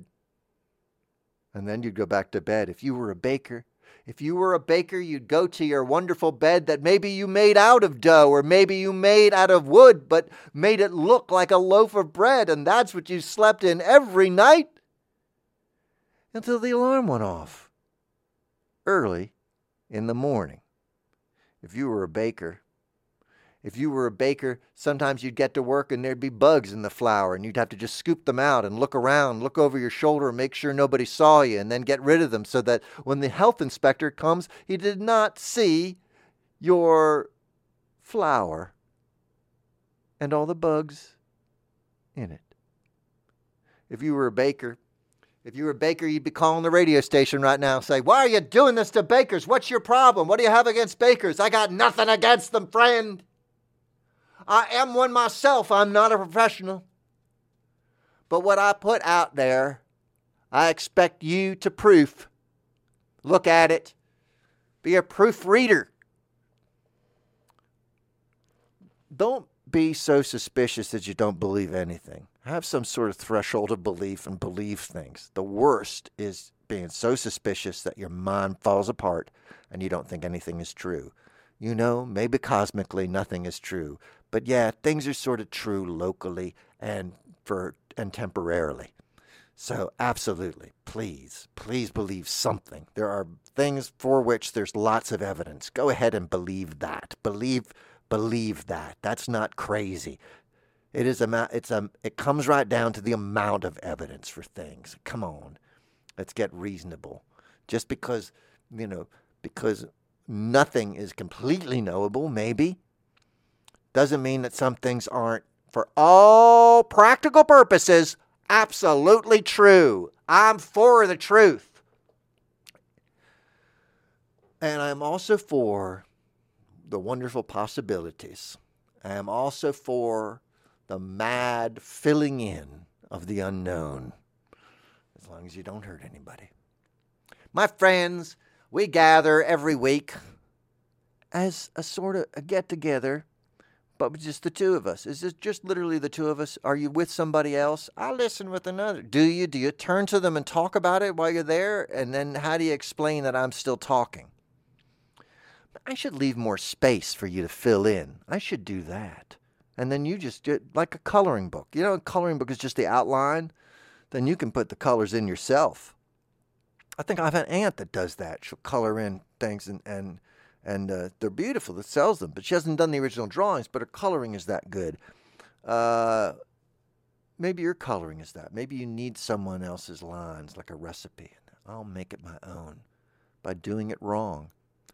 And then you'd go back to bed. If you were a baker, If you were a baker, you'd go to your wonderful bed that maybe you made out of dough or maybe you made out of wood, but made it look like a loaf of bread, and that's what you slept in every night until the alarm went off early in the morning. If you were a baker, If you were a baker, sometimes you'd get to work and there'd be bugs in the flour and you'd have to just scoop them out and look around, look over your shoulder and make sure nobody saw you and then get rid of them so that when the health inspector comes, he did not see your flour and all the bugs in it. If you were a baker, If you were a baker, you'd be calling the radio station right now and say, why are you doing this to bakers? What's your problem? What do you have against bakers? I got nothing against them, friend. I am one myself. I'm not a professional. But what I put out there, I expect you to proof. Look at it. Be a proofreader. Don't be so suspicious that you don't believe anything. Have some sort of threshold of belief and believe things. The worst is being so suspicious that your mind falls apart and you don't think anything is true. You know, maybe cosmically nothing is true. But yeah, things are sort of true locally and for and temporarily. So absolutely, please, please believe something. There are things for which there's lots of evidence. Go ahead and believe that. Believe, believe that. That's not crazy. It is a, it's a, it comes right down to the amount of evidence for things. Come on, let's get reasonable. Just because, you know, because nothing is completely knowable, maybe, doesn't mean that some things aren't, for all practical purposes, absolutely true. I'm for the truth. And I'm also for the wonderful possibilities. I am also for the mad filling in of the unknown, as long as you don't hurt anybody. My friends, we gather every week as a sort of a get-together, but with just the two of us. Is it just literally the two of us? Are you with somebody else? I listen with another. Do you? Do you turn to them and talk about it while you're there? And then how do you explain that I'm still talking? I should leave more space for you to fill in. I should do that. And then you just do, like a coloring book. You know, a coloring book is just the outline. Then you can put the colors in yourself. I think I have an aunt that does that. She'll color in things and, and And uh, they're beautiful. That sells them. But she hasn't done the original drawings, but her coloring is that good. Uh, maybe your coloring is that. Maybe you need someone else's lines, like a recipe. I'll make it my own by doing it wrong.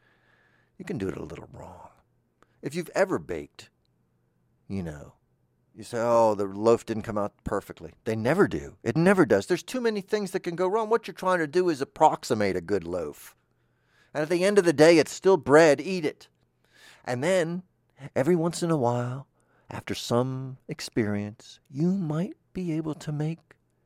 You can do it a little wrong. If you've ever baked, you know, you say, oh, the loaf didn't come out perfectly. They never do. It never does. There's too many things that can go wrong. What you're trying to do is approximate a good loaf. And at the end of the day, it's still bread. Eat it. And then, every once in a while, after some experience, you might be able to make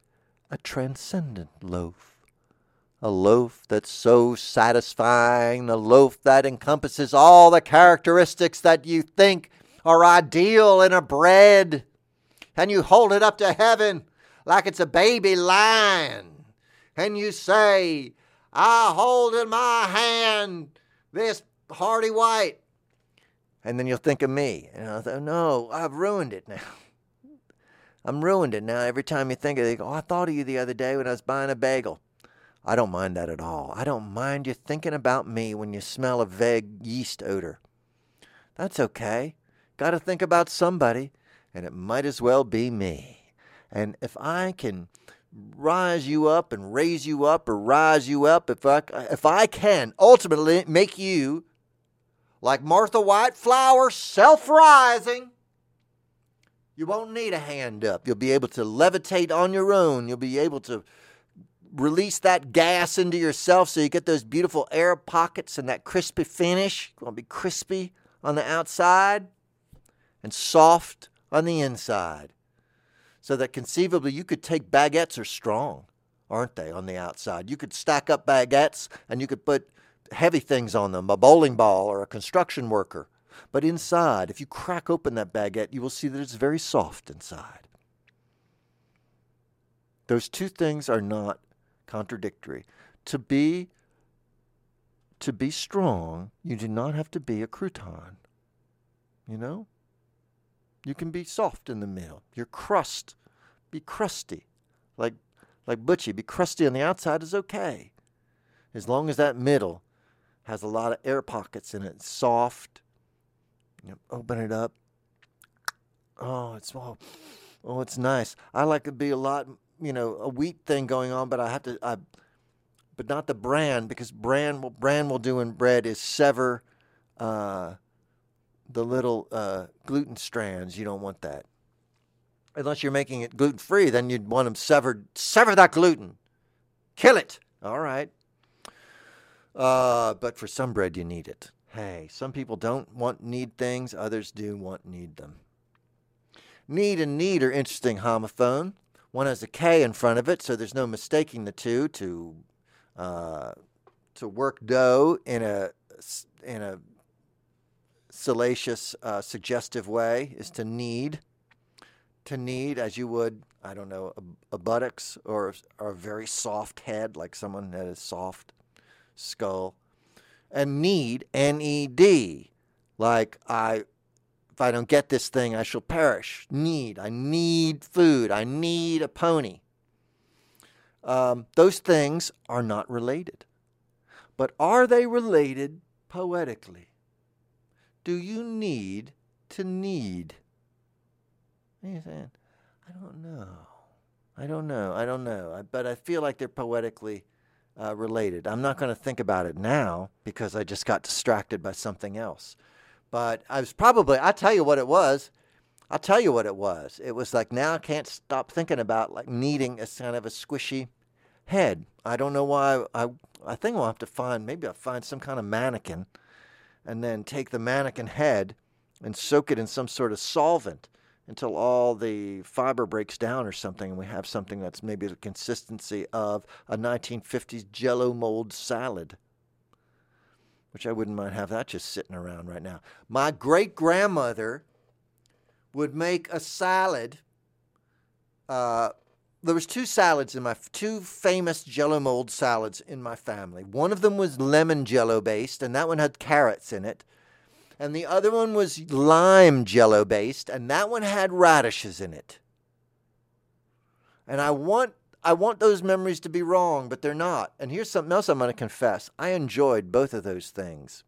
a transcendent loaf. A loaf that's so satisfying, a loaf that encompasses all the characteristics that you think are ideal in a bread. And you hold it up to heaven like it's a baby lion. And you say, I hold in my hand this Hardy White. And then you'll think of me. And I'll say, no, I've ruined it now. I'm ruined it now. Every time you think of it, you go, oh, I thought of you the other day when I was buying a bagel. I don't mind that at all. I don't mind you thinking about me when you smell a vague yeast odor. That's okay. Got to think about somebody, and it might as well be me. And if I can rise you up and raise you up or rise you up, if I, if I can ultimately make you like Martha White Flower, self-rising, you won't need a hand up. You'll be able to levitate on your own. You'll be able to release that gas into yourself so you get those beautiful air pockets and that crispy finish. It's going to be crispy on the outside and soft on the inside. So that conceivably you could take baguettes are strong, aren't they, on the outside? You could stack up baguettes and you could put heavy things on them, a bowling ball or a construction worker. But inside, if you crack open that baguette, you will see that it's very soft inside. Those two things are not contradictory. To be, to be strong, you do not have to be a crouton. You know? You can be soft in the middle. Your crust, be crusty. Like like Butchie, be crusty on the outside is okay. As long as that middle has a lot of air pockets in it, soft. You know, open it up. Oh, it's oh, oh, it's nice. I like it to be a lot, you know, a wheat thing going on, but I have to, I, but not the bran, because bran will bran will do in bread is sever uh, the little uh, gluten strands. You don't want that. Unless you're making it gluten-free, then you'd want them severed. Sever that gluten. Kill it. All right. Uh, but for some bread, you need it. Hey, some people don't want need things. Others do want need them. Need and need are interesting homophone. One has a K in front of it, so there's no mistaking the two. To uh, to work dough in a in a salacious, uh, suggestive way is to knead. To knead, as you would, I don't know, a, a buttocks or, or a very soft head, like someone that has soft skull. And need, N E D, like I, if I don't get this thing, I shall perish. Need, I need food. I need a pony. Um, those things are not related. But are they related poetically? Do you need to need? What are you saying? I don't know. I don't know. I don't know. I, but I feel like they're poetically uh, related. I'm not going to think about it now because I just got distracted by something else. But I was probably, I'll tell you what it was. I'll tell you what it was. It was like now I can't stop thinking about like needing a kind of a squishy head. I don't know why. I, I think we'll have to find, maybe I'll find some kind of mannequin and then take the mannequin head and soak it in some sort of solvent until all the fiber breaks down or something, and we have something that's maybe the consistency of a nineteen fifties Jell-O mold salad, which I wouldn't mind have that just sitting around right now. My great-grandmother would make a salad. Uh, there was two salads in my, two famous Jell-O mold salads in my family. One of them was lemon Jell-O based, and that one had carrots in it. And the other one was lime Jell-O based, and that one had radishes in it. And I want I want those memories to be wrong, but they're not. And here's something else I'm going to confess. I enjoyed both of those things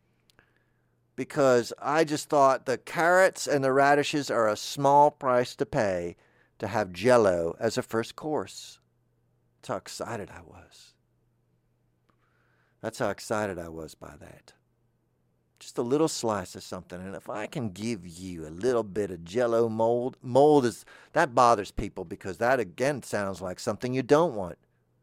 because I just thought the carrots and the radishes are a small price to pay to have Jell-O as a first course. That's how excited I was. That's how excited I was by that. Just a little slice of something. And if I can give you a little bit of Jell-O mold, mold is, that bothers people because that again sounds like something you don't want.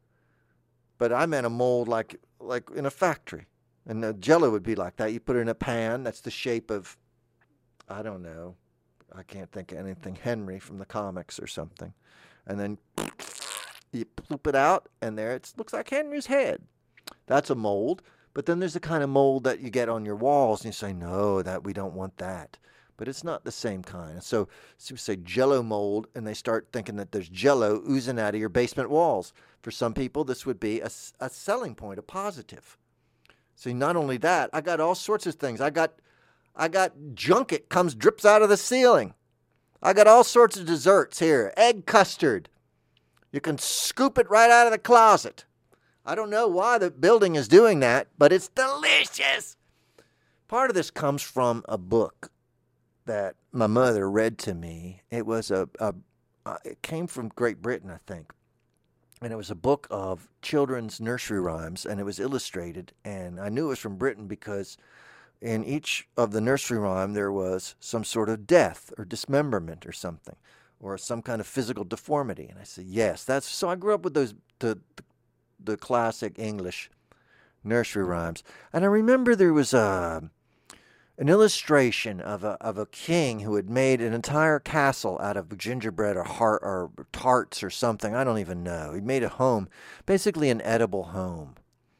But I meant a mold like like in a factory. And the Jell-O would be like that. You put it in a pan. That's the shape of, I don't know. I can't think of anything. Henry from the comics or something. And then you poop it out and there it looks like Henry's head. That's a mold. But then there's the kind of mold that you get on your walls, and you say, no, that we don't want that. But it's not the same kind. So, so you say Jell-O mold, and they start thinking that there's Jell-O oozing out of your basement walls. For some people, this would be a, a selling point, a positive. See, not only that, I got all sorts of things. I got, I got junket comes drips out of the ceiling. I got all sorts of desserts here. Egg custard. You can scoop it right out of the closet. I don't know why the building is doing that, but it's delicious. Part of this comes from a book that my mother read to me. It was a, a uh, it came from Great Britain, I think. And it was a book of children's nursery rhymes, and it was illustrated. And I knew it was from Britain because in each of the nursery rhyme there was some sort of death or dismemberment or something, or some kind of physical deformity. And I said, yes, that's so I grew up with those the, the the classic English nursery rhymes. And I remember there was a, an illustration of a of a king who had made an entire castle out of gingerbread or heart or tarts or something. I don't even know. He made a home, basically an edible home.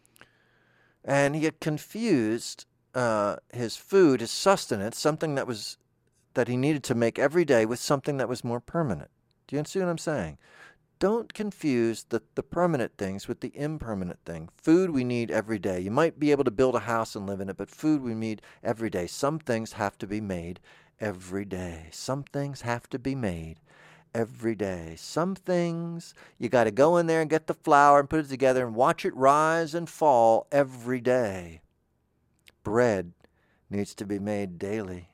And he had confused uh, his food, his sustenance, something that was that he needed to make every day with something that was more permanent. Do you see what I'm saying? Don't confuse the, the permanent things with the impermanent thing. Food we need every day. You might be able to build a house and live in it, but food we need every day. Some things have to be made every day. Some things have to be made every day. Some things you got to go in there and get the flour and put it together and watch it rise and fall every day. Bread needs to be made daily.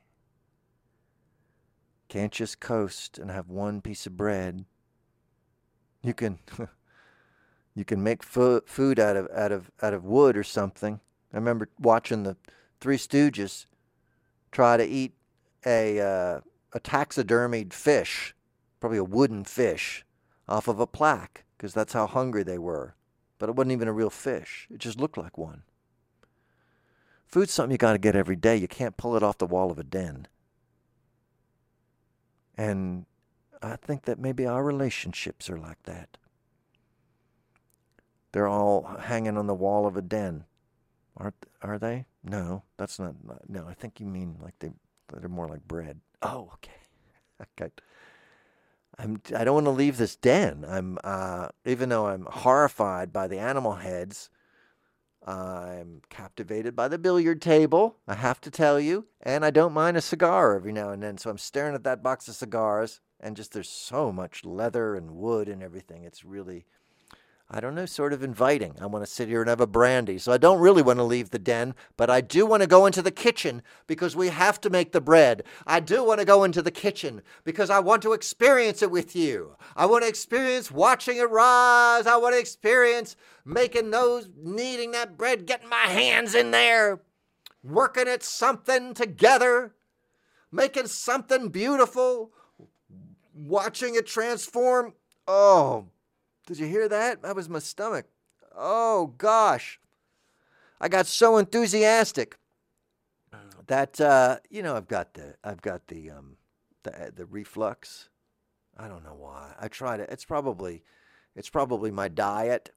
Can't just coast and have one piece of bread. You can, you can make fo- food out of out of out of wood or something. I remember watching the Three Stooges try to eat a uh, a taxidermied fish, probably a wooden fish, off of a plaque because that's how hungry they were. but it wasn't even a real fish. It just looked like one. Food's something you got to get every day. You can't pull it off the wall of a den. And I think that maybe our relationships are like that. They're all hanging on the wall of a den. Aren't are they? No, that's not. No, I think you mean like they they're more like bread. Oh, okay. Okay. I'm. I don't want to leave this den. I'm. Uh, even though I'm horrified by the animal heads, I'm captivated by the billiard table. I have to tell you, and I don't mind a cigar every now and then. So I'm staring at that box of cigars, and just there's so much leather and wood and everything. It's really, I don't know, sort of inviting. I want to sit here and have a brandy. So I don't really want to leave the den, but I do want to go into the kitchen because we have to make the bread. I do want to go into the kitchen because I want to experience it with you. I want to experience watching it rise. I want to experience making those, kneading that bread, getting my hands in there, working at something together, making something beautiful, watching it transform. Oh, did you hear that? That was my stomach. Oh, gosh. I got so enthusiastic that, uh, you know, I've got the, I've got the, um, the, the reflux. I don't know why. I tried it. It's probably, it's probably my diet.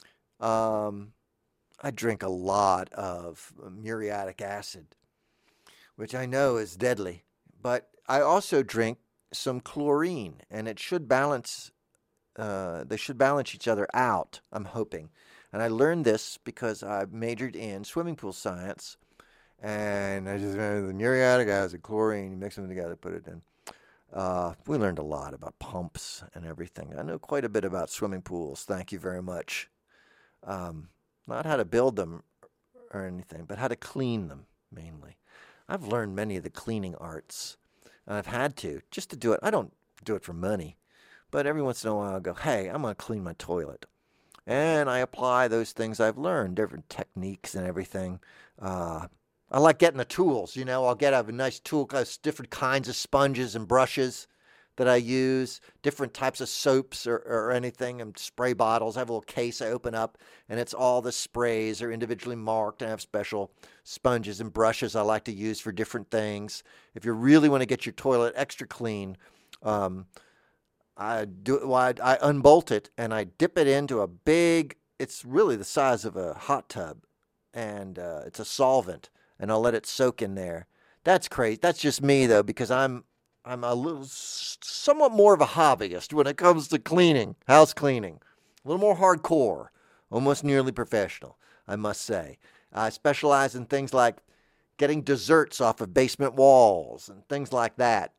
Um, I drink a lot of muriatic acid, which I know is deadly, but I also drink some chlorine, and it should balance Uh, they should balance each other out, I'm hoping. And I learned this because I majored in swimming pool science. And I just remember the muriatic acid, chlorine, you mix them together, put it in. Uh, we learned a lot about pumps and everything. I know quite a bit about swimming pools. Thank you very much. Um, not how to build them or anything, but how to clean them, mainly. I've learned many of the cleaning arts. And I've had to, just to do it. I don't do it for money. But every once in a while, I'll go, hey, I'm going to clean my toilet. And I apply those things I've learned, different techniques and everything. Uh, I like getting the tools, you know. I'll get a nice tool, different kinds of sponges and brushes that I use, different types of soaps or, or anything, and spray bottles. I have a little case I open up, and it's all the sprays are individually marked. And I have special sponges and brushes I like to use for different things. If you really want to get your toilet extra clean, um, I do well, I, I unbolt it and I dip it into a big, it's really the size of a hot tub, and uh, it's a solvent, and I'll let it soak in there. That's crazy. That's just me though, because I'm I'm a little somewhat more of a hobbyist when it comes to cleaning, house cleaning. A little more hardcore, almost nearly professional, I must say. I specialize in things like getting desserts off of basement walls and things like that.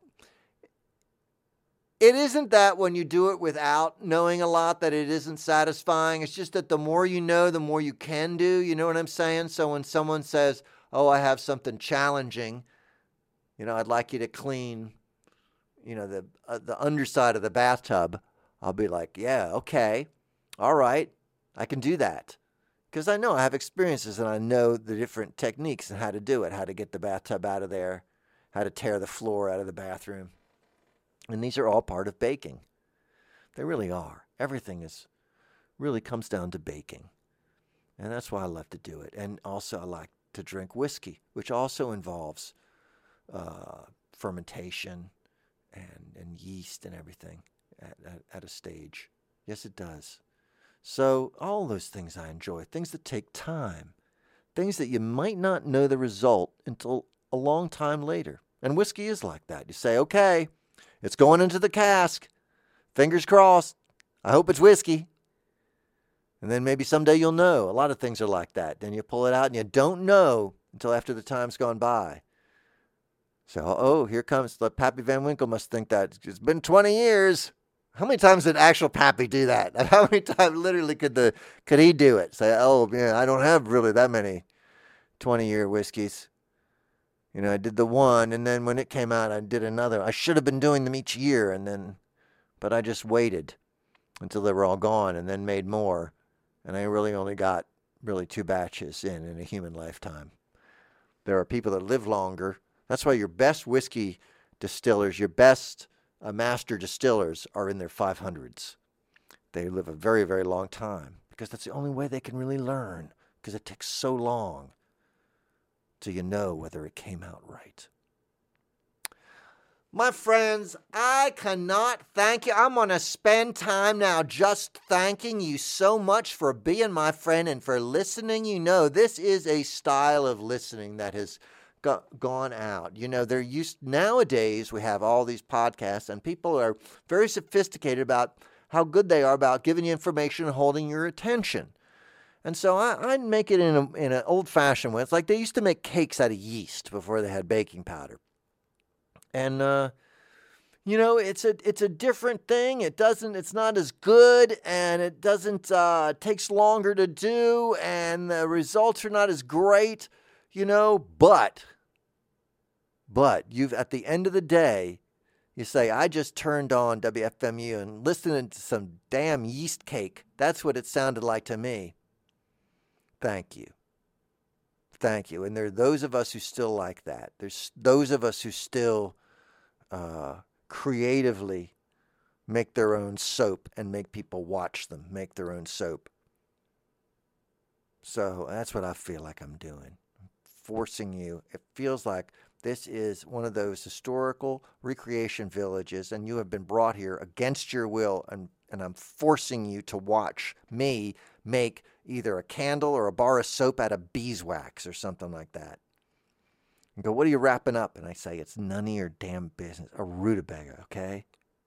It isn't that when you do it without knowing a lot that it isn't satisfying. It's just that the more you know, the more you can do. You know what I'm saying? So when someone says, oh, I have something challenging, you know, I'd like you to clean, you know, the uh, the underside of the bathtub, I'll be like, yeah, okay, all right, I can do that. Because I know I have experiences and I know the different techniques and how to do it, how to get the bathtub out of there, how to tear the floor out of the bathroom. And these are all part of baking. They really are. Everything is really comes down to baking. And that's why I love to do it. And also I like to drink whiskey, which also involves uh, fermentation and, and yeast and everything at, at, at a stage. Yes, it does. So all those things I enjoy, things that take time, things that you might not know the result until a long time later. And whiskey is like that. You say, okay, it's going into the cask. Fingers crossed. I hope it's whiskey. And then maybe someday you'll know. A lot of things are like that. Then you pull it out and you don't know until after the time's gone by. So, oh, here comes the Pappy Van Winkle must think that it's been twenty years. How many times did actual Pappy do that? How many times literally could the could he do it? Say, oh, man, I don't have really that many twenty-year whiskeys. You know, I did the one, and then when it came out, I did another. I should have been doing them each year, and then, but I just waited until they were all gone, and then made more. And I really only got really two batches in in a human lifetime. There are people that live longer. That's why your best whiskey distillers, your best uh, master distillers are in their five hundreds. They live a very, very long time because that's the only way they can really learn, because it takes so long till you know whether it came out right. My friends, I cannot thank you. I'm going to spend time now just thanking you so much for being my friend and for listening. You know, this is a style of listening that has go- gone out. You know, they're used nowadays. We have all these podcasts, and people are very sophisticated about how good they are about giving you information and holding your attention. And so I, I make it in a, in an old-fashioned way. It's like they used to make cakes out of yeast before they had baking powder. And, uh, you know, it's a it's a different thing. It doesn't, it's not as good, and it doesn't, uh, it takes longer to do, and the results are not as great, you know, but, but you've, at the end of the day, you say, I just turned on W F M U and listening to some damn yeast cake. That's what it sounded like to me. Thank you. Thank you. And there are those of us who still like that. There's those of us who still uh, creatively make their own soap and make people watch them make their own soap. So that's what I feel like I'm doing. I'm forcing you. It feels like this is one of those historical recreation villages, and you have been brought here against your will, and, and I'm forcing you to watch me make either a candle or a bar of soap out of beeswax or something like that. And go, what are you wrapping up? And I say, it's none of your damn business. A rutabaga, okay?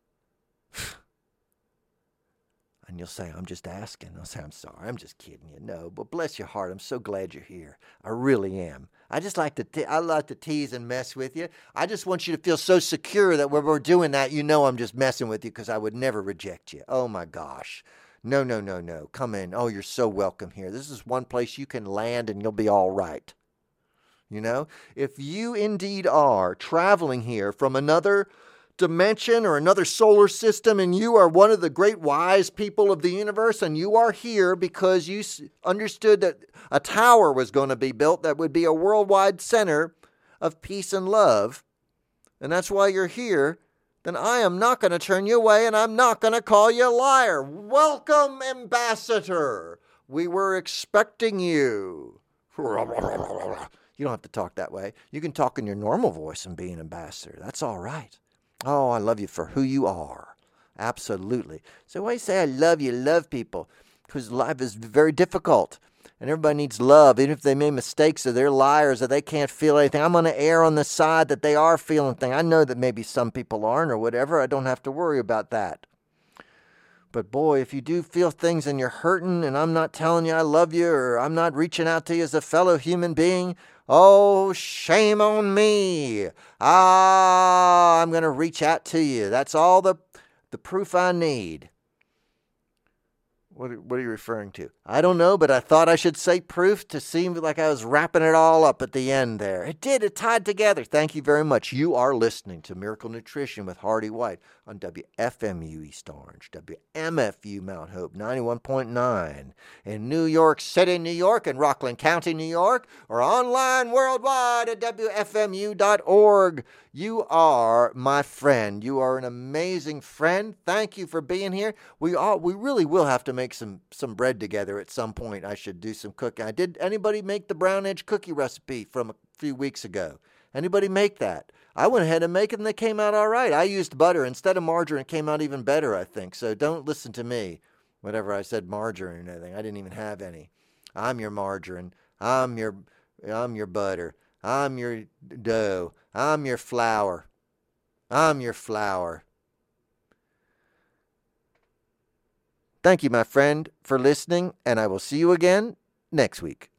And you'll say, I'm just asking. I'll say, I'm sorry. I'm just kidding you. No, but bless your heart. I'm so glad you're here. I really am. I just like to te- I like to tease and mess with you. I just want you to feel so secure that when we're doing that, you know I'm just messing with you, because I would never reject you. Oh, my gosh. No, no, no, no. Come in. Oh, you're so welcome here. This is one place you can land and you'll be all right. You know, if you indeed are traveling here from another dimension or another solar system, and you are one of the great wise people of the universe, and you are here because you understood that a tower was going to be built that would be a worldwide center of peace and love, and that's why you're here, then I am not going to turn you away, and I'm not going to call you a liar. Welcome, Ambassador. We were expecting you. You don't have to talk that way. You can talk in your normal voice and be an ambassador. That's all right. Oh, I love you for who you are. Absolutely. So why you say I love you, love people? Because life is very difficult. And everybody needs love, even if they made mistakes or they're liars or they can't feel anything. I'm going to err on the side that they are feeling things. I know that maybe some people aren't or whatever. I don't have to worry about that. But boy, if you do feel things and you're hurting and I'm not telling you I love you or I'm not reaching out to you as a fellow human being, oh, shame on me. Ah, I'm going to reach out to you. That's all the, the proof I need. What, what are you referring to? I don't know, but I thought I should say proof to seem like I was wrapping it all up at the end there. It did. It tied together. Thank you very much. You are listening to Miracle Nutrition with Hardy White on W F M U East Orange, W M F U Mount Hope ninety-one point nine in New York City, New York, and Rockland County, New York, or online worldwide at W F M U dot org. You are my friend. You are an amazing friend. Thank you for being here. We all we really will have to make some some bread together at some point. I should do some cooking. I did. Anybody make the brown edge cookie recipe from a few weeks ago? Anybody make that? I went ahead and make it, and they came out all right. I used butter instead of margarine. It came out even better, I think. So don't listen to me. Whatever I said, margarine or anything. I didn't even have any. I'm your margarine. I'm your I'm your butter. I'm your dough. I'm your flour. I'm your flour. Thank you, my friend, for listening, and I will see you again next week.